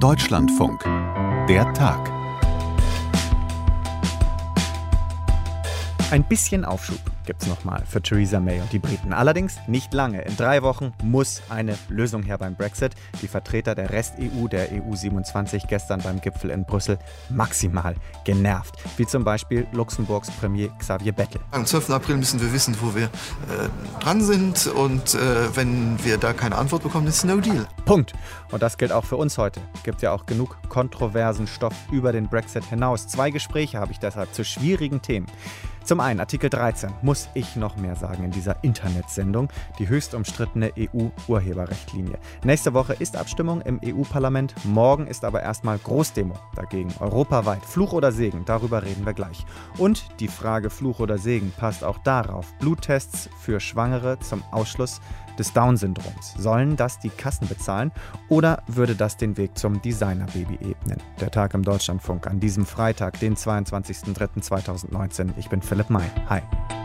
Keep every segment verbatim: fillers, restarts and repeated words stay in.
Deutschlandfunk. Der Tag. Ein bisschen Aufschub gibt's nochmal für Theresa May und die Briten. Allerdings nicht lange. In drei Wochen muss eine Lösung her beim Brexit. Die Vertreter der Rest-E U, der E U siebenundzwanzig, gestern beim Gipfel in Brüssel maximal genervt. Wie zum Beispiel Luxemburgs Premier Xavier Bettel. Am zwölften April müssen wir wissen, wo wir äh, dran sind. Und äh, wenn wir da keine Antwort bekommen, ist no deal. Punkt. Und das gilt auch für uns heute. Gibt ja auch genug kontroversen Stoff über den Brexit hinaus. Zwei Gespräche habe ich deshalb zu schwierigen Themen. Zum einen Artikel dreizehn, muss ich noch mehr sagen in dieser Internetsendung, die höchst umstrittene E U-Urheberrechtlinie. Nächste Woche ist Abstimmung im E U-Parlament, morgen ist aber erstmal Großdemo dagegen, europaweit. Fluch oder Segen, darüber reden wir gleich. Und die Frage Fluch oder Segen passt auch darauf. Bluttests für Schwangere zum Ausschluss des Down-Syndroms. Sollen das die Kassen bezahlen oder würde das den Weg zum Designer-Baby ebnen? Der Tag im Deutschlandfunk an diesem Freitag, den zweiundzwanzigsten dritten zweitausendneunzehn. Ich bin Philipp May. Hi.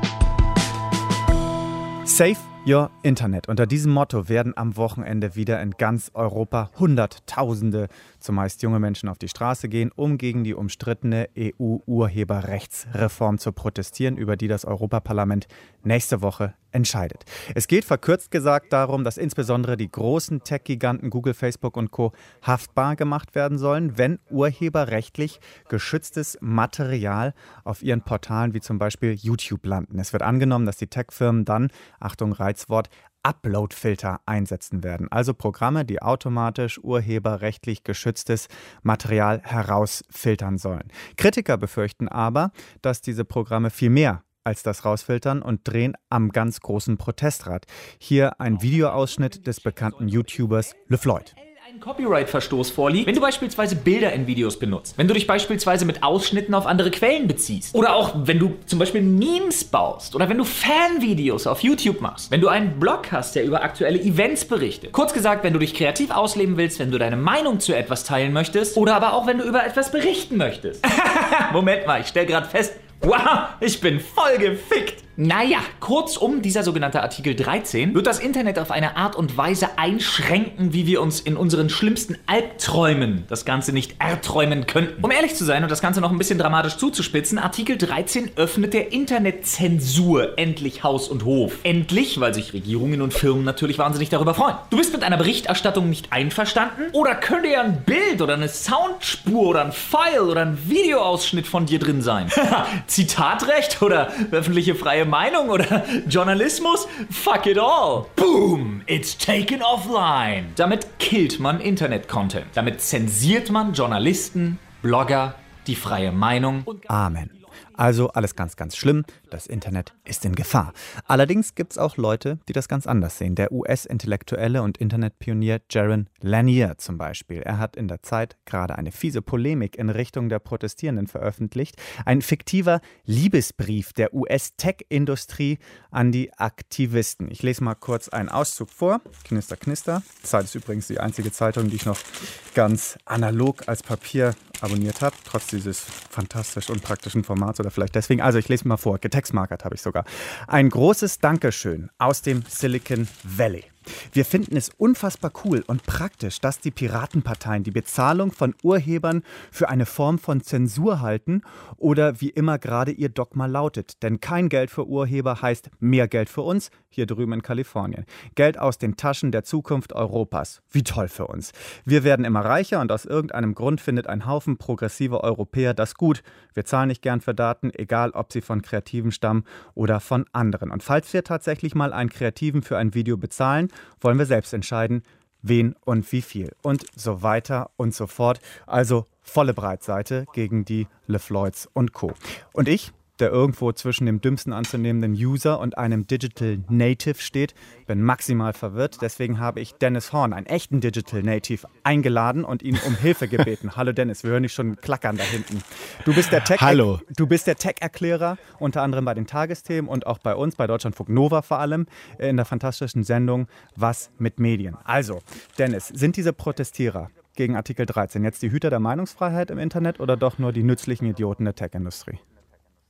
Save Your Internet. Unter diesem Motto werden am Wochenende wieder in ganz Europa Hunderttausende, zumeist junge Menschen, auf die Straße gehen, um gegen die umstrittene E U-Urheberrechtsreform zu protestieren, über die das Europaparlament nächste Woche entscheidet. Es geht verkürzt gesagt darum, dass insbesondere die großen Tech-Giganten Google, Facebook und Co. haftbar gemacht werden sollen, wenn urheberrechtlich geschütztes Material auf ihren Portalen wie zum Beispiel YouTube landen. Es wird angenommen, dass die Tech-Firmen dann, Achtung, Reizwort, Upload-Filter einsetzen werden. Also Programme, die automatisch urheberrechtlich geschütztes Material herausfiltern sollen. Kritiker befürchten aber, dass diese Programme viel mehr als das rausfiltern und drehen am ganz großen Protestrad. Hier ein Videoausschnitt des bekannten YouTubers LeFloid. Ein Copyright-Verstoß vorliegt, wenn du beispielsweise Bilder in Videos benutzt, wenn du dich beispielsweise mit Ausschnitten auf andere Quellen beziehst oder auch wenn du zum Beispiel Memes baust oder wenn du Fanvideos auf YouTube machst, wenn du einen Blog hast, der über aktuelle Events berichtet. Kurz gesagt, wenn du dich kreativ ausleben willst, wenn du deine Meinung zu etwas teilen möchtest oder aber auch wenn du über etwas berichten möchtest. Moment mal, ich stell gerade fest, wow, ich bin voll gefickt. Naja, kurzum, dieser sogenannte Artikel dreizehn wird das Internet auf eine Art und Weise einschränken, wie wir uns in unseren schlimmsten Albträumen das Ganze nicht erträumen könnten. Um ehrlich zu sein und das Ganze noch ein bisschen dramatisch zuzuspitzen, Artikel dreizehn öffnet der Internetzensur endlich Haus und Hof. Endlich, weil sich Regierungen und Firmen natürlich wahnsinnig darüber freuen. Du bist mit einer Berichterstattung nicht einverstanden? Oder könnte ja ein Bild oder eine Soundspur oder ein File oder ein Videoausschnitt von dir drin sein? Zitatrecht oder öffentliche freie Meinung oder Journalismus? Fuck it all. Boom, it's taken offline. Damit killt man Internet-Content. Damit zensiert man Journalisten, Blogger, die freie Meinung. Und Amen. Also alles ganz, ganz schlimm. Das Internet ist in Gefahr. Allerdings gibt es auch Leute, die das ganz anders sehen. Der U S-Intellektuelle und Internetpionier Jaron Lanier zum Beispiel. Er hat in der Zeit gerade eine fiese Polemik in Richtung der Protestierenden veröffentlicht. Ein fiktiver Liebesbrief der U S-Tech-Industrie an die Aktivisten. Ich lese mal kurz einen Auszug vor. Knister, knister. Zeit ist übrigens die einzige Zeitung, die ich noch ganz analog als Papier abonniert habe, trotz dieses fantastisch unpraktischen Formats oder vielleicht deswegen. Also ich lese mal vor, getextmarkert habe ich sogar. Ein großes Dankeschön aus dem Silicon Valley. Wir finden es unfassbar cool und praktisch, dass die Piratenparteien die Bezahlung von Urhebern für eine Form von Zensur halten oder wie immer gerade ihr Dogma lautet. Denn kein Geld für Urheber heißt mehr Geld für uns, hier drüben in Kalifornien. Geld aus den Taschen der Zukunft Europas. Wie toll für uns. Wir werden immer reicher und aus irgendeinem Grund findet ein Haufen progressiver Europäer das gut. Wir zahlen nicht gern für Daten, egal ob sie von Kreativen stammen oder von anderen. Und falls wir tatsächlich mal einen Kreativen für ein Video bezahlen, wollen wir selbst entscheiden, wen und wie viel und so weiter und so fort. Also volle Breitseite gegen die LeFloids und Co. Und ich, der irgendwo zwischen dem dümmsten anzunehmenden User und einem Digital Native steht, bin maximal verwirrt. Deswegen habe ich Dennis Horn, einen echten Digital Native, eingeladen und ihn um Hilfe gebeten. Hallo Dennis, wir hören dich schon klackern da hinten. Du bist der Tech- Hallo. Du bist der Tech-Erklärer, unter anderem bei den Tagesthemen und auch bei uns, bei Deutschlandfunk Nova vor allem, in der fantastischen Sendung Was mit Medien. Also, Dennis, sind diese Protestierer gegen Artikel dreizehn jetzt die Hüter der Meinungsfreiheit im Internet oder doch nur die nützlichen Idioten der Tech-Industrie? Ah,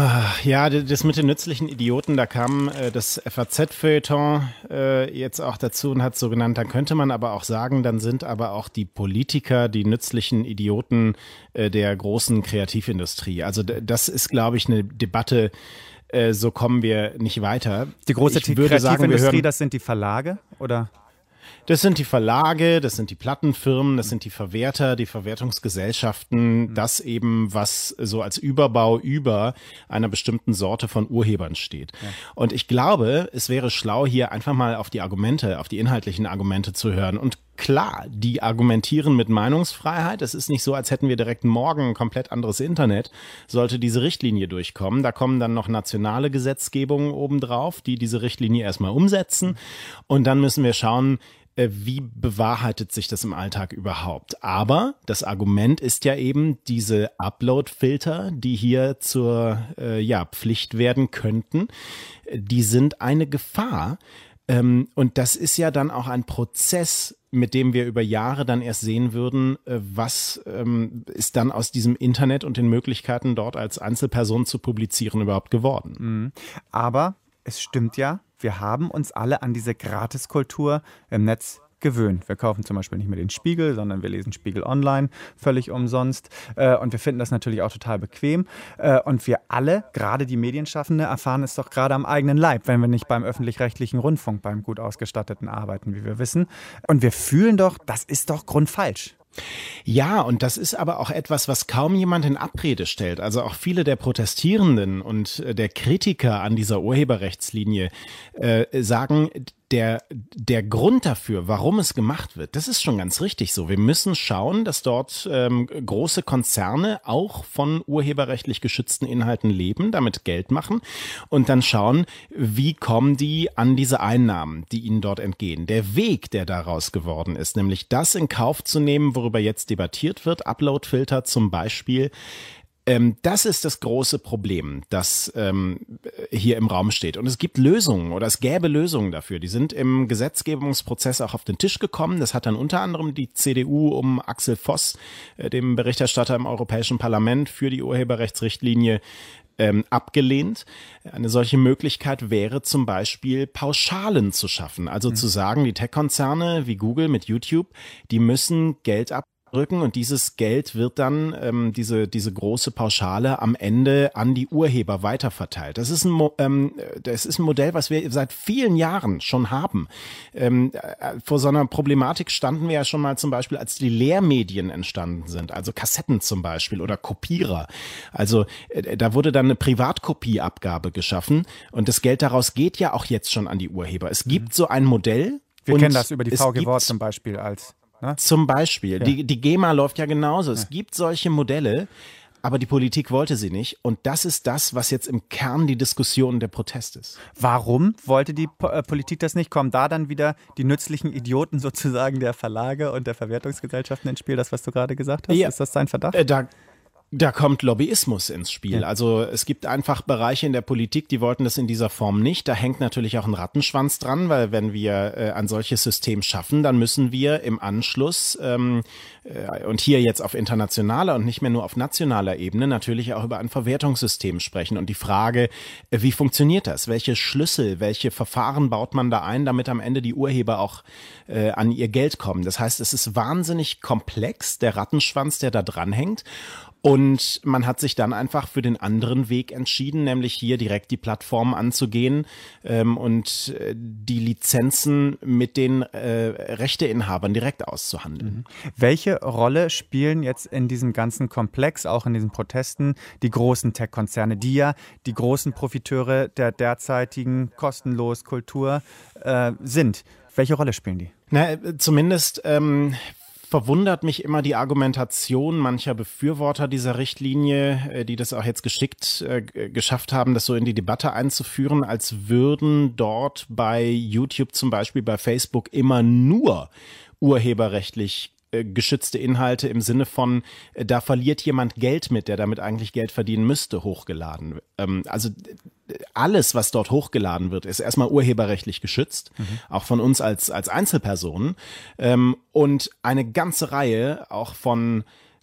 Ach, ja, das mit den nützlichen Idioten, da kam äh, das F A Z-Feuilleton äh, jetzt auch dazu und hat so genannt, dann könnte man aber auch sagen, dann sind aber auch die Politiker die nützlichen Idioten äh, der großen Kreativindustrie. Also d- das ist, glaube ich, eine Debatte, äh, so kommen wir nicht weiter. Die große Ich würde sagen, wir Kreativindustrie, hören- das sind die Verlage, oder? Das sind die Verlage, das sind die Plattenfirmen, das sind die Verwerter, die Verwertungsgesellschaften, das eben, was so als Überbau über einer bestimmten Sorte von Urhebern steht. Ja. Und ich glaube, es wäre schlau, hier einfach mal auf die Argumente, auf die inhaltlichen Argumente zu hören. Und klar, die argumentieren mit Meinungsfreiheit. Es ist nicht so, als hätten wir direkt morgen ein komplett anderes Internet, sollte diese Richtlinie durchkommen. Da kommen dann noch nationale Gesetzgebungen obendrauf, die diese Richtlinie erstmal umsetzen. Und dann müssen wir schauen, wie bewahrheitet sich das im Alltag überhaupt? Aber das Argument ist ja eben diese Upload-Filter, die hier zur äh, ja, Pflicht werden könnten, die sind eine Gefahr. Ähm, und das ist ja dann auch ein Prozess, mit dem wir über Jahre dann erst sehen würden, äh, was ähm, ist dann aus diesem Internet und den Möglichkeiten dort als Einzelperson zu publizieren überhaupt geworden. Mhm. Aber es stimmt ja, wir haben uns alle an diese Gratiskultur im Netz gewöhnt. Wir kaufen zum Beispiel nicht mehr den Spiegel, sondern wir lesen Spiegel online, völlig umsonst. Und wir finden das natürlich auch total bequem. Und wir alle, gerade die Medienschaffende, erfahren es doch gerade am eigenen Leib, wenn wir nicht beim öffentlich-rechtlichen Rundfunk, beim gut ausgestatteten arbeiten, wie wir wissen. Und wir fühlen doch, das ist doch grundfalsch. Ja, und das ist aber auch etwas, was kaum jemand in Abrede stellt. Also auch viele der Protestierenden und der Kritiker an dieser Urheberrechtslinie äh, sagen, der, der Grund dafür, warum es gemacht wird, das ist schon ganz richtig so. Wir müssen schauen, dass dort ähm, große Konzerne auch von urheberrechtlich geschützten Inhalten leben, damit Geld machen und dann schauen, wie kommen die an diese Einnahmen, die ihnen dort entgehen. Der Weg, der daraus geworden ist, nämlich das in Kauf zu nehmen, worüber jetzt debattiert wird, Uploadfilter zum Beispiel, das ist das große Problem, das ähm, hier im Raum steht. Und es gibt Lösungen oder es gäbe Lösungen dafür. Die sind im Gesetzgebungsprozess auch auf den Tisch gekommen. Das hat dann unter anderem die C D U um Axel Voss, äh, dem Berichterstatter im Europäischen Parlament für die Urheberrechtsrichtlinie, ähm, abgelehnt. Eine solche Möglichkeit wäre zum Beispiel Pauschalen zu schaffen. Also mhm. zu sagen, die Tech-Konzerne wie Google mit YouTube, die müssen Geld ab rücken und dieses Geld wird dann, ähm, diese diese große Pauschale am Ende an die Urheber weiterverteilt. Das ist ein Mo- ähm, das ist ein Modell, was wir seit vielen Jahren schon haben. Ähm, äh, vor so einer Problematik standen wir ja schon mal zum Beispiel, als die Lehrmedien entstanden sind, also Kassetten zum Beispiel oder Kopierer. Also äh, da wurde dann eine Privatkopieabgabe geschaffen und das Geld daraus geht ja auch jetzt schon an die Urheber. Es gibt so ein Modell. Wir und kennen das über die V G gibt, Wort zum Beispiel als Ne? Zum Beispiel. Ja. Die, die GEMA läuft ja genauso. Es ja. gibt solche Modelle, aber die Politik wollte sie nicht. Und das ist das, was jetzt im Kern die Diskussion der Protest ist. Warum wollte die po- äh, Politik das nicht? Kommen da dann wieder die nützlichen Idioten sozusagen der Verlage und der Verwertungsgesellschaften ins Spiel? Das, was du gerade gesagt hast? Ja. Ist das dein Verdacht? Äh, da Da kommt Lobbyismus ins Spiel. Ja. Also es gibt einfach Bereiche in der Politik, die wollten das in dieser Form nicht. Da hängt natürlich auch ein Rattenschwanz dran, weil wenn wir äh, ein solches System schaffen, dann müssen wir im Anschluss ähm, äh, und hier jetzt auf internationaler und nicht mehr nur auf nationaler Ebene natürlich auch über ein Verwertungssystem sprechen. Und die Frage, äh, wie funktioniert das? Welche Schlüssel, welche Verfahren baut man da ein, damit am Ende die Urheber auch äh, an ihr Geld kommen? Das heißt, es ist wahnsinnig komplex, der Rattenschwanz, der da dranhängt. Und man hat sich dann einfach für den anderen Weg entschieden, nämlich hier direkt die Plattformen anzugehen ähm, und äh, die Lizenzen mit den äh, Rechteinhabern direkt auszuhandeln. Mhm. Welche Rolle spielen jetzt in diesem ganzen Komplex, auch in diesen Protesten, die großen Tech-Konzerne, die ja die großen Profiteure der derzeitigen kostenlos Kultur äh, sind? Welche Rolle spielen die? Na, zumindest ähm, verwundert mich immer die Argumentation mancher Befürworter dieser Richtlinie, die das auch jetzt geschickt äh, geschafft haben, das so in die Debatte einzuführen, als würden dort bei YouTube zum Beispiel, bei Facebook immer nur urheberrechtlich geschützte Inhalte im Sinne von, da verliert jemand Geld mit, der damit eigentlich Geld verdienen müsste, hochgeladen. Ähm, also alles, was dort hochgeladen wird, ist erstmal urheberrechtlich geschützt, mhm. auch von uns als, als Einzelpersonen. Ähm, und eine ganze Reihe auch von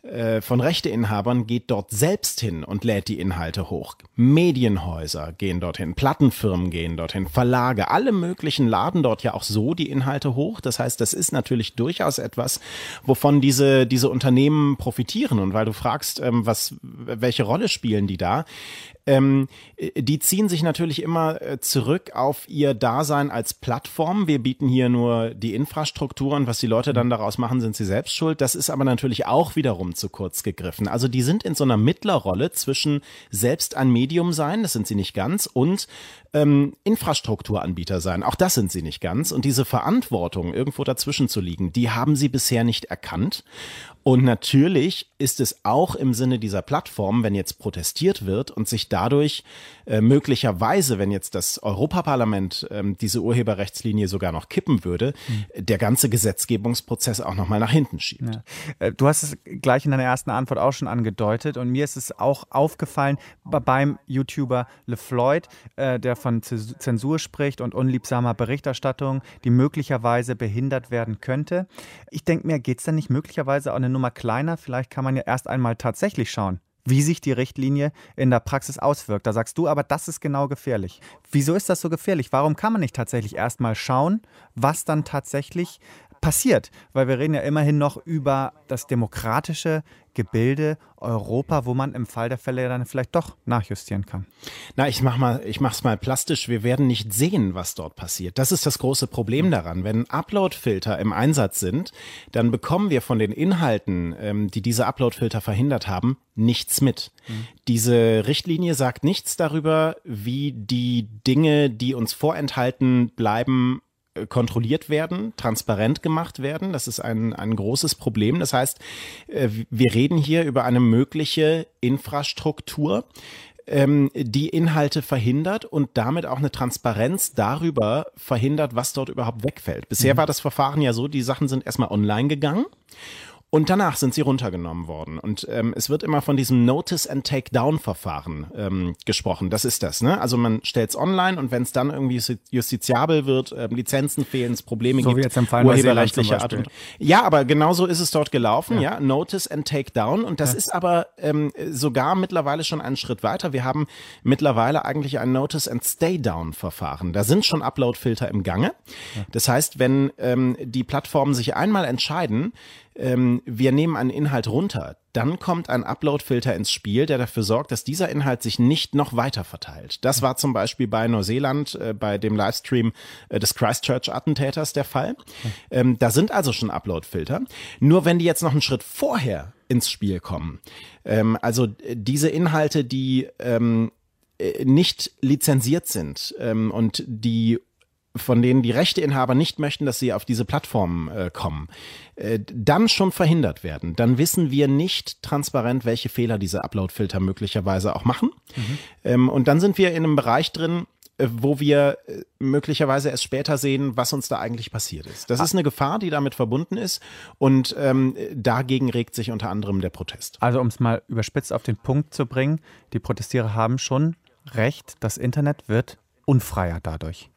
äh, von Rechteinhabern geht dort selbst hin und lädt die Inhalte hoch. Medienhäuser gehen dorthin, Plattenfirmen gehen dorthin, Verlage, alle möglichen laden dort ja auch so die Inhalte hoch. Das heißt, das ist natürlich durchaus etwas, wovon diese, diese Unternehmen profitieren. Und weil du fragst, ähm, was, welche Rolle spielen die da? Ähm, die ziehen sich natürlich immer zurück auf ihr Dasein als Plattform. Wir bieten hier nur die Infrastruktur und was die Leute dann daraus machen, sind sie selbst schuld. Das ist aber natürlich auch wiederum zu kurz gegriffen. Also die sind in so einer Mittlerrolle zwischen selbst ein Medium sein, das sind sie nicht ganz, und ähm, Infrastrukturanbieter sein, auch das sind sie nicht ganz. Und diese Verantwortung, irgendwo dazwischen zu liegen, die haben sie bisher nicht erkannt. Und natürlich ist es auch im Sinne dieser Plattform, wenn jetzt protestiert wird und sich dadurch äh, möglicherweise, wenn jetzt das Europaparlament ähm, diese Urheberrechtslinie sogar noch kippen würde, mhm. der ganze Gesetzgebungsprozess auch nochmal nach hinten schiebt. Ja. Du hast es gleich in deiner ersten Antwort auch schon angedeutet und mir ist es auch aufgefallen beim YouTuber LeFloid, äh, der von Zensur spricht und unliebsamer Berichterstattung, die möglicherweise behindert werden könnte. Ich denke mir, geht es denn nicht möglicherweise auch eine Nummer kleiner? Vielleicht kann man ja erst einmal tatsächlich schauen, wie sich die Richtlinie in der Praxis auswirkt. Da sagst du aber, das ist genau gefährlich. Wieso ist das so gefährlich? Warum kann man nicht tatsächlich erst mal schauen, was dann tatsächlich passiert? Weil wir reden ja immerhin noch über das demokratische Gebilde Europa, wo man im Fall der Fälle dann vielleicht doch nachjustieren kann. Na, ich mach mal, ich mach's mal plastisch. Wir werden nicht sehen, was dort passiert. Das ist das große Problem daran. Wenn Uploadfilter im Einsatz sind, dann bekommen wir von den Inhalten, ähm, die diese Uploadfilter verhindert haben, nichts mit. Mhm. Diese Richtlinie sagt nichts darüber, wie die Dinge, die uns vorenthalten bleiben, kontrolliert werden, transparent gemacht werden. Das ist ein, ein großes Problem. Das heißt, wir reden hier über eine mögliche Infrastruktur, die Inhalte verhindert und damit auch eine Transparenz darüber verhindert, was dort überhaupt wegfällt. Bisher mhm. war das Verfahren ja so, die Sachen sind erstmal online gegangen. Und danach sind sie runtergenommen worden. Und ähm, es wird immer von diesem Notice-and-Take-Down-Verfahren ähm, gesprochen. Das ist das, ne? Also man stellt es online und wenn es dann irgendwie justiziabel wird, äh, Lizenzen fehlen, es Probleme so gibt, wie jetzt im Fall urheberrechtliche Art und ja, aber genauso ist es dort gelaufen, ja, ja? Notice-and-Take-Down. Und das ja. ist aber ähm, sogar mittlerweile schon einen Schritt weiter. Wir haben mittlerweile eigentlich ein Notice-and-Stay-Down-Verfahren. Da sind schon Upload-Filter im Gange. Ja. Das heißt, wenn ähm, die Plattformen sich einmal entscheiden, ähm, wir nehmen einen Inhalt runter, dann kommt ein Upload-Filter ins Spiel, der dafür sorgt, dass dieser Inhalt sich nicht noch weiter verteilt. Das war zum Beispiel bei Neuseeland, äh, bei dem Livestream äh, des Christchurch-Attentäters der Fall. Ähm, da sind also schon Upload-Filter. Nur wenn die jetzt noch einen Schritt vorher ins Spiel kommen, ähm, also äh, diese Inhalte, die ähm, äh, nicht lizenziert sind ähm, und die von denen die Rechteinhaber nicht möchten, dass sie auf diese Plattformen äh, kommen, äh, dann schon verhindert werden. Dann wissen wir nicht transparent, welche Fehler diese Upload-Filter möglicherweise auch machen. Mhm. Ähm, und dann sind wir in einem Bereich drin, äh, wo wir äh, möglicherweise erst später sehen, was uns da eigentlich passiert ist. Das ah. ist eine Gefahr, die damit verbunden ist und ähm, dagegen regt sich unter anderem der Protest. Also um es mal überspitzt auf den Punkt zu bringen, die Protestierer haben schon recht, das Internet wird unfreier dadurch.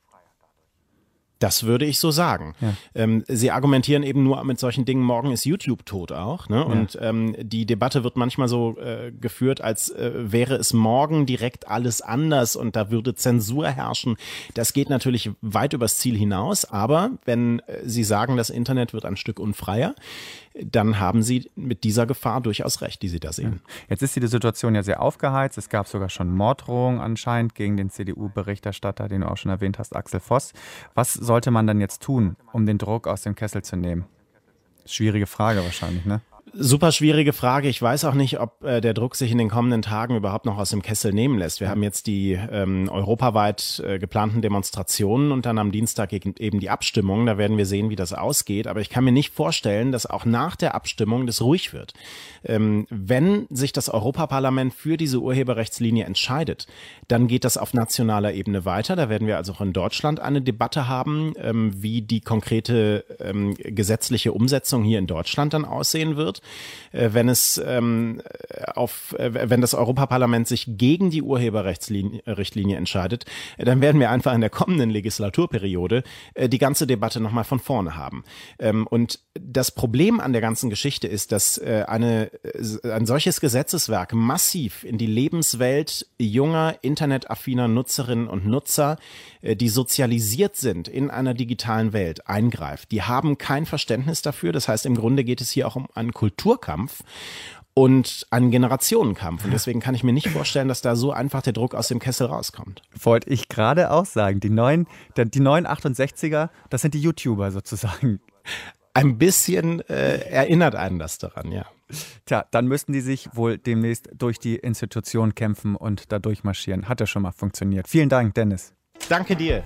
Das würde ich so sagen. Ja. Ähm, sie argumentieren eben nur mit solchen Dingen, morgen ist YouTube tot auch. Ne? Ja. Und ähm, die Debatte wird manchmal so äh, geführt, als äh, wäre es morgen direkt alles anders und da würde Zensur herrschen. Das geht natürlich weit übers Ziel hinaus, aber wenn äh, Sie sagen, das Internet wird ein Stück unfreier, dann haben Sie mit dieser Gefahr durchaus recht, die Sie da sehen. Jetzt ist die Situation ja sehr aufgeheizt. Es gab sogar schon Morddrohungen anscheinend gegen den C D U-Berichterstatter, den du auch schon erwähnt hast, Axel Voss. Was sollte man dann jetzt tun, um den Druck aus dem Kessel zu nehmen? Schwierige Frage wahrscheinlich, ne? Super schwierige Frage. Ich weiß auch nicht, ob äh, der Druck sich in den kommenden Tagen überhaupt noch aus dem Kessel nehmen lässt. Wir haben jetzt die ähm, europaweit äh, geplanten Demonstrationen und dann am Dienstag eben die Abstimmung. Da werden wir sehen, wie das ausgeht. Aber ich kann mir nicht vorstellen, dass auch nach der Abstimmung das ruhig wird. Ähm, wenn sich das Europaparlament für diese Urheberrechtslinie entscheidet, dann geht das auf nationaler Ebene weiter. Da werden wir also auch in Deutschland eine Debatte haben, ähm, wie die konkrete ähm, gesetzliche Umsetzung hier in Deutschland dann aussehen wird. wenn es ähm, auf, wenn das Europaparlament sich gegen die Urheberrechtsrichtlinie entscheidet, dann werden wir einfach in der kommenden Legislaturperiode die ganze Debatte nochmal von vorne haben. Und das Problem an der ganzen Geschichte ist, dass eine, ein solches Gesetzeswerk massiv in die Lebenswelt junger, internetaffiner Nutzerinnen und Nutzer, die sozialisiert sind in einer digitalen Welt, eingreift. Die haben kein Verständnis dafür. Das heißt, im Grunde geht es hier auch um einen Kulturkampf und einen Generationenkampf. Und deswegen kann ich mir nicht vorstellen, dass da so einfach der Druck aus dem Kessel rauskommt. Wollte ich gerade auch sagen. Die neuen, die neuen achtundsechziger, das sind die YouTuber sozusagen. Ein bisschen äh, erinnert einen das daran, ja. Tja, dann müssten die sich wohl demnächst durch die Institution kämpfen und da durchmarschieren. Hat ja schon mal funktioniert. Vielen Dank, Dennis. Danke dir.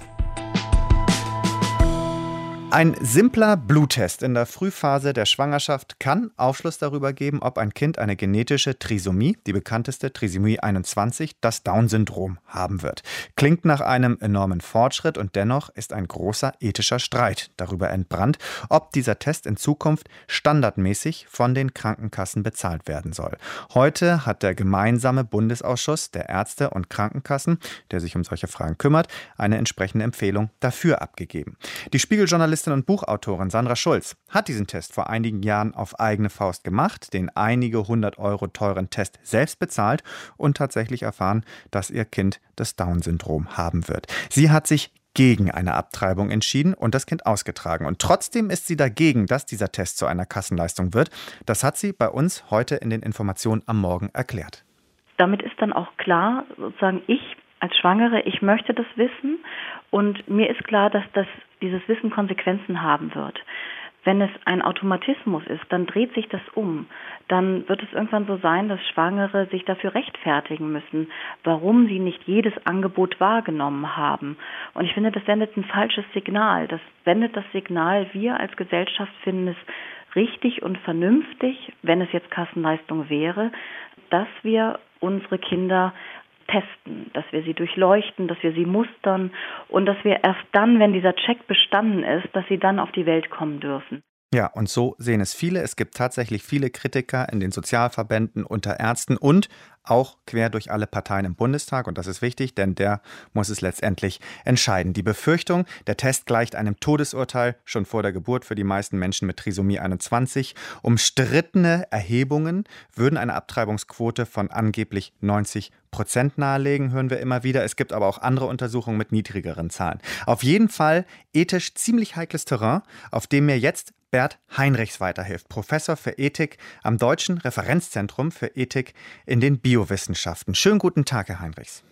Ein simpler Bluttest in der Frühphase der Schwangerschaft kann Aufschluss darüber geben, ob ein Kind eine genetische Trisomie, die bekannteste Trisomie einundzwanzig, das Down-Syndrom haben wird. Klingt nach einem enormen Fortschritt und dennoch ist ein großer ethischer Streit darüber entbrannt, ob dieser Test in Zukunft standardmäßig von den Krankenkassen bezahlt werden soll. Heute hat der gemeinsame Bundesausschuss der Ärzte und Krankenkassen, der sich um solche Fragen kümmert, eine entsprechende Empfehlung dafür abgegeben. Die Spiegel-Journalistin und Buchautorin Sandra Schulz hat diesen Test vor einigen Jahren auf eigene Faust gemacht, den einige hundert Euro teuren Test selbst bezahlt und tatsächlich erfahren, dass ihr Kind das Down-Syndrom haben wird. Sie hat sich gegen eine Abtreibung entschieden und das Kind ausgetragen. Und trotzdem ist sie dagegen, dass dieser Test zu einer Kassenleistung wird. Das hat sie bei uns heute in den Informationen am Morgen erklärt. Damit ist dann auch klar, sozusagen ich als Schwangere, ich möchte das wissen und mir ist klar, dass das, dieses Wissen Konsequenzen haben wird. Wenn es ein Automatismus ist, dann dreht sich das um. Dann wird es irgendwann so sein, dass Schwangere sich dafür rechtfertigen müssen, warum sie nicht jedes Angebot wahrgenommen haben. Und ich finde, das sendet ein falsches Signal. Das sendet das Signal, wir als Gesellschaft finden es richtig und vernünftig, wenn es jetzt Kassenleistung wäre, dass wir unsere Kinder testen, dass wir sie durchleuchten, dass wir sie mustern und dass wir erst dann, wenn dieser Check bestanden ist, dass sie dann auf die Welt kommen dürfen. Ja, und so sehen es viele. Es gibt tatsächlich viele Kritiker in den Sozialverbänden, unter Ärzten und auch quer durch alle Parteien im Bundestag. Und das ist wichtig, denn der muss es letztendlich entscheiden. Die Befürchtung, der Test gleicht einem Todesurteil schon vor der Geburt für die meisten Menschen mit Trisomie einundzwanzig. Umstrittene Erhebungen würden eine Abtreibungsquote von angeblich neunzig Prozent nahelegen, hören wir immer wieder. Es gibt aber auch andere Untersuchungen mit niedrigeren Zahlen. Auf jeden Fall ethisch ziemlich heikles Terrain, auf dem mir jetzt Bert Heinrichs weiterhilft, Professor für Ethik am Deutschen Referenzzentrum für Ethik in den Biowissenschaften. Schönen guten Tag, Herr Heinrichs.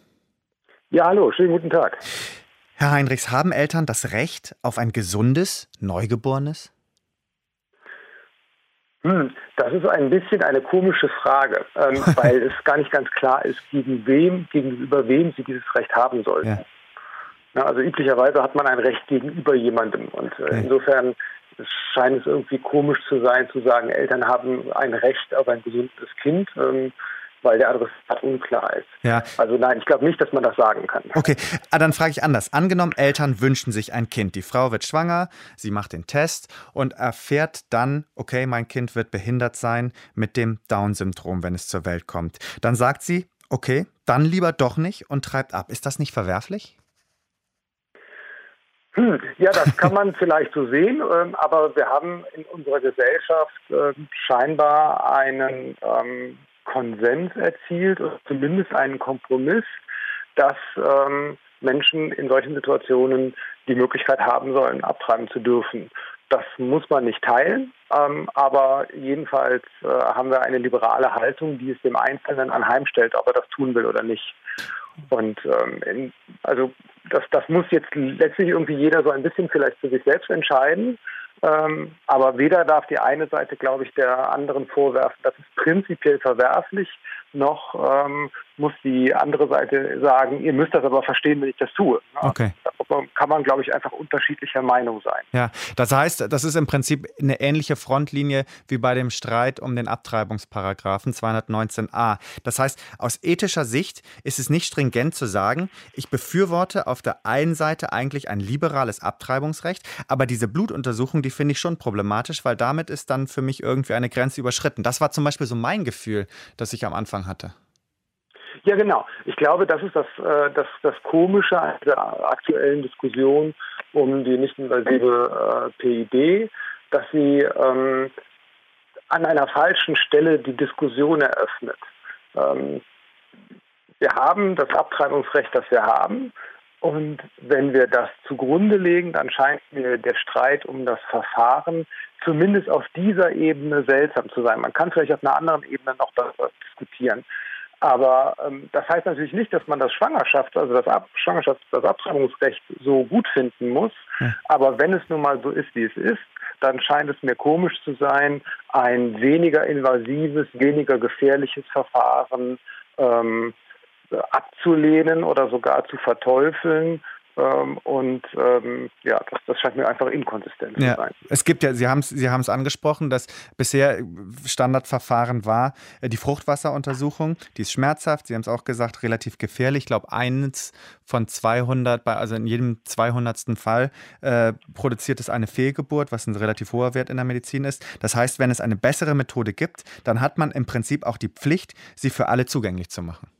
Ja, hallo, schönen guten Tag. Herr Heinrichs, haben Eltern das Recht auf ein gesundes, Neugeborenes? Hm, das ist ein bisschen eine komische Frage, ähm, weil es gar nicht ganz klar ist, gegen wem, gegenüber wem sie dieses Recht haben sollten. Ja. Na, also üblicherweise hat man ein Recht gegenüber jemandem und äh, okay. Insofern scheint es irgendwie komisch zu sein, zu sagen, Eltern haben ein Recht auf ein gesundes Kind, ähm, weil der Adressat unklar ist. Ja. Also nein, ich glaube nicht, dass man das sagen kann. Okay, ah, dann frage ich anders. Angenommen, Eltern wünschen sich ein Kind. Die Frau wird schwanger, sie macht den Test und erfährt dann, okay, mein Kind wird behindert sein mit dem Down-Syndrom, wenn es zur Welt kommt. Dann sagt sie, okay, dann lieber doch nicht und treibt ab. Ist das nicht verwerflich? Hm, ja, das kann man vielleicht so sehen, ähm, aber wir haben in unserer Gesellschaft äh, scheinbar einen ähm, Konsens erzielt, oder zumindest einen Kompromiss, dass ähm, Menschen in solchen Situationen die Möglichkeit haben sollen, abtreiben zu dürfen. Das muss man nicht teilen, ähm, aber jedenfalls äh, haben wir eine liberale Haltung, die es dem Einzelnen anheimstellt, ob er das tun will oder nicht. Und ähm, in, also das, das muss jetzt letztlich irgendwie jeder so ein bisschen vielleicht für sich selbst entscheiden. Ähm, aber weder darf die eine Seite, glaube ich, der anderen vorwerfen, das ist prinzipiell verwerflich, noch ähm, muss die andere Seite sagen, ihr müsst das aber verstehen, wenn ich das tue. Okay. Da kann man, glaube ich, einfach unterschiedlicher Meinung sein. Ja, das heißt, das ist im Prinzip eine ähnliche Frontlinie wie bei dem Streit um den Abtreibungsparagraphen zweihundertneunzehn a. Das heißt, aus ethischer Sicht ist es nicht stringent zu sagen, ich befürworte auf der einen Seite eigentlich ein liberales Abtreibungsrecht, aber diese Blutuntersuchung, die finde ich schon problematisch, weil damit ist dann für mich irgendwie eine Grenze überschritten. Das war zum Beispiel so mein Gefühl, das ich am Anfang hatte. Ja, genau. Ich glaube, das ist das, äh, das, das Komische an der aktuellen Diskussion um die nicht-invasive äh, P I D, dass sie ähm, an einer falschen Stelle die Diskussion eröffnet. Ähm, wir haben das Abtreibungsrecht, das wir haben. Und wenn wir das zugrunde legen, dann scheint mir der Streit um das Verfahren zumindest auf dieser Ebene seltsam zu sein. Man kann vielleicht auf einer anderen Ebene noch darüber diskutieren. Aber ähm, das heißt natürlich nicht, dass man das Schwangerschafts-, also das Ab- Schwangerschafts-, das Abtreibungsrecht so gut finden muss. Ja. Aber wenn es nun mal so ist, wie es ist, dann scheint es mir komisch zu sein, ein weniger invasives, weniger gefährliches Verfahren ähm, abzulehnen oder sogar zu verteufeln. Ähm, und ähm, ja, das, das scheint mir einfach inkonsistent ja, zu sein. Es gibt ja, Sie haben es Sie haben es angesprochen, dass bisher Standardverfahren war die Fruchtwasseruntersuchung. Die ist schmerzhaft, Sie haben es auch gesagt, relativ gefährlich. Ich glaube, eins von zweihundert, also in jedem zweihundertsten Fall äh, produziert es eine Fehlgeburt, was ein relativ hoher Wert in der Medizin ist. Das heißt, wenn es eine bessere Methode gibt, dann hat man im Prinzip auch die Pflicht, sie für alle zugänglich zu machen.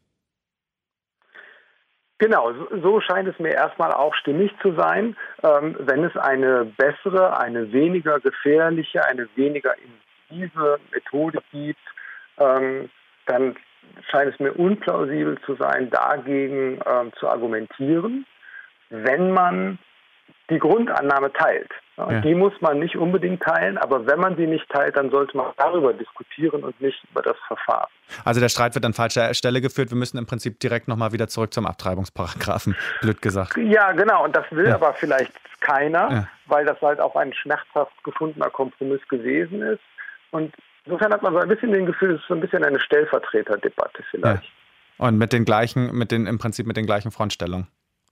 Genau, so scheint es mir erstmal auch stimmig zu sein. Ähm, wenn es eine bessere, eine weniger gefährliche, eine weniger invasive Methode gibt, ähm, dann scheint es mir unplausibel zu sein, dagegen ähm, zu argumentieren, wenn man die Grundannahme teilt. Ja. Die muss man nicht unbedingt teilen, aber wenn man sie nicht teilt, dann sollte man darüber diskutieren und nicht über das Verfahren. Also der Streit wird an falscher Stelle geführt. Wir müssen im Prinzip direkt nochmal wieder zurück zum Abtreibungsparagraphen, blöd gesagt. Ja, genau. Und das will ja. aber vielleicht keiner, ja. weil das halt auch ein schmerzhaft gefundener Kompromiss gewesen ist. Und insofern hat man so ein bisschen den Gefühl, es ist so ein bisschen eine Stellvertreterdebatte vielleicht. Ja. Und mit den gleichen, mit den, im Prinzip mit den gleichen Frontstellungen.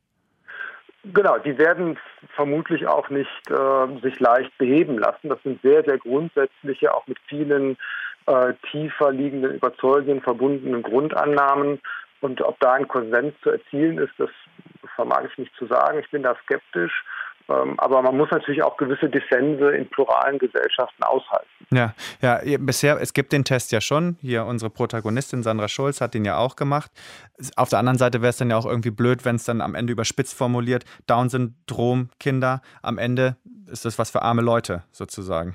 Genau, die werden vermutlich auch nicht äh, sich leicht beheben lassen. Das sind sehr, sehr grundsätzliche, auch mit vielen äh, tiefer liegenden Überzeugungen verbundenen Grundannahmen. Und ob da ein Konsens zu erzielen ist, das vermag ich nicht zu sagen. Ich bin da skeptisch. Ähm, aber man muss natürlich auch gewisse Dissense in pluralen Gesellschaften aushalten. Ja, ja, bisher, es gibt den Test ja schon. Hier unsere Protagonistin Sandra Schulz hat den ja auch gemacht. Auf der anderen Seite wäre es dann ja auch irgendwie blöd, wenn es dann am Ende überspitzt formuliert, Down-Syndrom, Kinder, am Ende ist das was für arme Leute sozusagen.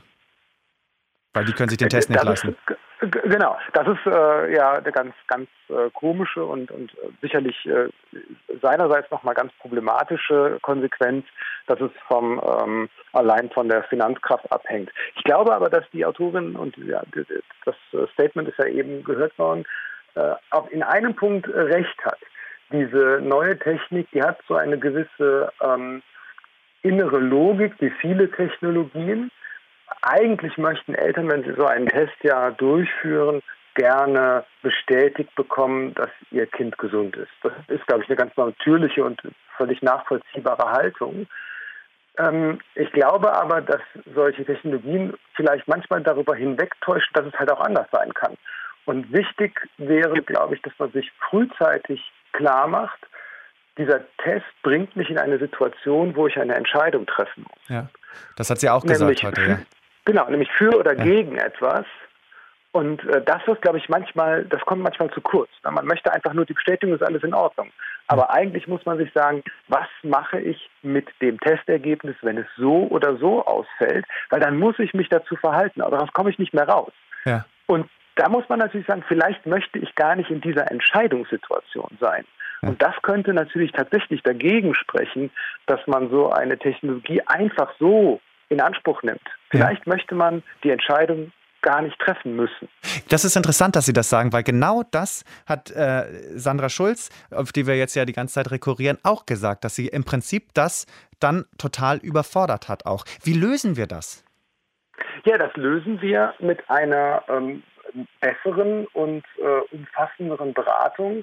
Weil die können sich den Test nicht das leisten. Ist, genau, das ist äh, ja eine ganz, ganz äh, komische und, und äh, sicherlich äh, seinerseits nochmal ganz problematische Konsequenz, dass es vom ähm, allein von der Finanzkraft abhängt. Ich glaube aber, dass die Autorin, und ja, das Statement ist ja eben gehört worden, äh, auch in einem Punkt recht hat. Diese neue Technik, die hat so eine gewisse ähm, innere Logik, wie viele Technologien. Eigentlich möchten Eltern, wenn sie so einen Test ja durchführen, gerne bestätigt bekommen, dass ihr Kind gesund ist. Das ist, glaube ich, eine ganz natürliche und völlig nachvollziehbare Haltung. Ähm, ich glaube aber, dass solche Technologien vielleicht manchmal darüber hinwegtäuschen, dass es halt auch anders sein kann. Und wichtig wäre, glaube ich, dass man sich frühzeitig klar macht, dieser Test bringt mich in eine Situation, wo ich eine Entscheidung treffen muss. Ja, das hat sie auch gesagt nämlich, heute, ja. Genau, nämlich für oder ja. gegen etwas. Und äh, das ist, glaube ich, manchmal, das kommt manchmal zu kurz. Man möchte einfach nur die Bestätigung, ist alles in Ordnung. Aber eigentlich muss man sich sagen, was mache ich mit dem Testergebnis, wenn es so oder so ausfällt? Weil dann muss ich mich dazu verhalten, aber sonst komme ich nicht mehr raus. Ja. Und da muss man natürlich sagen, vielleicht möchte ich gar nicht in dieser Entscheidungssituation sein. Ja. Und das könnte natürlich tatsächlich dagegen sprechen, dass man so eine Technologie einfach so in Anspruch nimmt. Vielleicht ja. möchte man die Entscheidung gar nicht treffen müssen. Das ist interessant, dass Sie das sagen, weil genau das hat äh, Sandra Schulz, auf die wir jetzt ja die ganze Zeit rekurrieren, auch gesagt, dass sie im Prinzip das dann total überfordert hat auch. Wie lösen wir das? Ja, das lösen wir mit einer ähm, besseren und äh, umfassenderen Beratung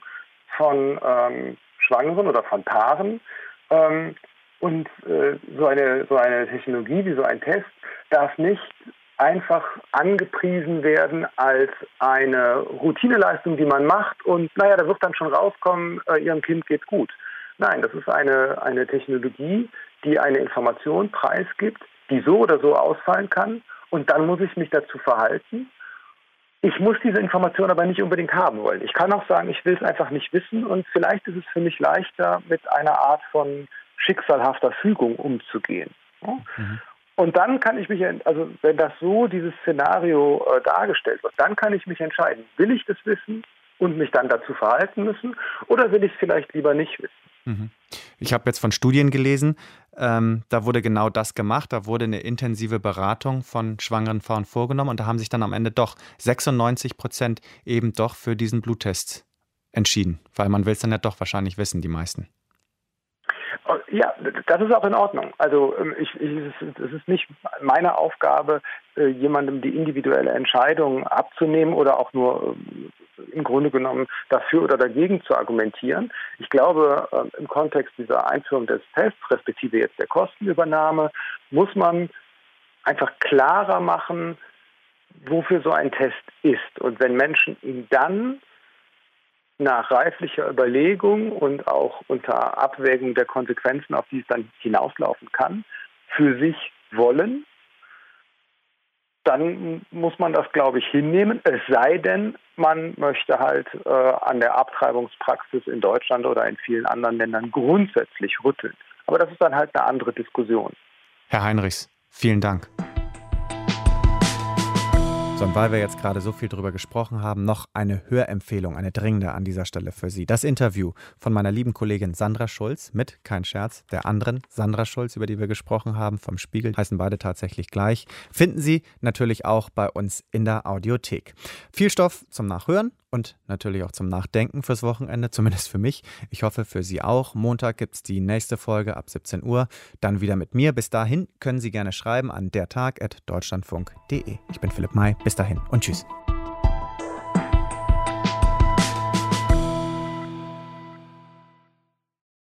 von ähm, Schwangeren oder von Paaren. Ähm, und äh, so eine, so eine Technologie wie so ein Test darf nicht einfach angepriesen werden als eine Routineleistung, die man macht und naja, da wird dann schon rauskommen, äh, Ihrem Kind geht's gut. Nein, das ist eine, eine Technologie, die eine Information preisgibt, die so oder so ausfallen kann und dann muss ich mich dazu verhalten. Ich muss diese Information aber nicht unbedingt haben wollen. Ich kann auch sagen, ich will es einfach nicht wissen und vielleicht ist es für mich leichter, mit einer Art von schicksalhafter Fügung umzugehen. Ja? Mhm. Und dann kann ich mich, also wenn das so, dieses Szenario äh, dargestellt wird, dann kann ich mich entscheiden, will ich das wissen und mich dann dazu verhalten müssen oder will ich es vielleicht lieber nicht wissen. Mhm. Ich habe jetzt von Studien gelesen, ähm, da wurde genau das gemacht, da wurde eine intensive Beratung von schwangeren Frauen vorgenommen und da haben sich dann am Ende doch sechsundneunzig Prozent eben doch für diesen Bluttest entschieden, weil man will es dann ja doch wahrscheinlich wissen, die meisten. Ja, das ist auch in Ordnung. Also ich, ich, es ist nicht meine Aufgabe, jemandem die individuelle Entscheidung abzunehmen oder auch nur im Grunde genommen dafür oder dagegen zu argumentieren. Ich glaube, im Kontext dieser Einführung des Tests, respektive jetzt der Kostenübernahme, muss man einfach klarer machen, wofür so ein Test ist. Und wenn Menschen ihn dann nach reiflicher Überlegung und auch unter Abwägung der Konsequenzen, auf die es dann hinauslaufen kann, für sich wollen, dann muss man das, glaube ich, hinnehmen. Es sei denn, man möchte halt äh, an der Abtreibungspraxis in Deutschland oder in vielen anderen Ländern grundsätzlich rütteln. Aber das ist dann halt eine andere Diskussion. Herr Heinrichs, vielen Dank. So, und weil wir jetzt gerade so viel drüber gesprochen haben, noch eine Hörempfehlung, eine dringende an dieser Stelle für Sie. Das Interview von meiner lieben Kollegin Sandra Schulz mit, kein Scherz, der anderen Sandra Schulz, über die wir gesprochen haben, vom Spiegel, heißen beide tatsächlich gleich, finden Sie natürlich auch bei uns in der Audiothek. Viel Stoff zum Nachhören und natürlich auch zum Nachdenken fürs Wochenende, zumindest für mich. Ich hoffe, für Sie auch. Montag gibt es die nächste Folge ab siebzehn Uhr, dann wieder mit mir. Bis dahin können Sie gerne schreiben an dertag at deutschlandfunk punkt de. Ich bin Philipp May. Bis dahin und tschüss.